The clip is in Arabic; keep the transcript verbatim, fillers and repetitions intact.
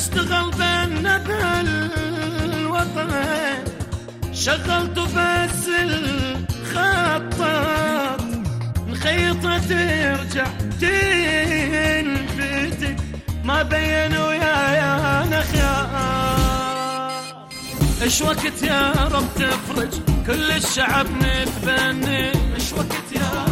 اشتغل بينا بالوطن، شغلت بس الخطط، نخيطة ترجع تنفتك، ما بين ويانا خيار. اش وقت يا رب تفرج كل الشعب متبني، اش وقت يا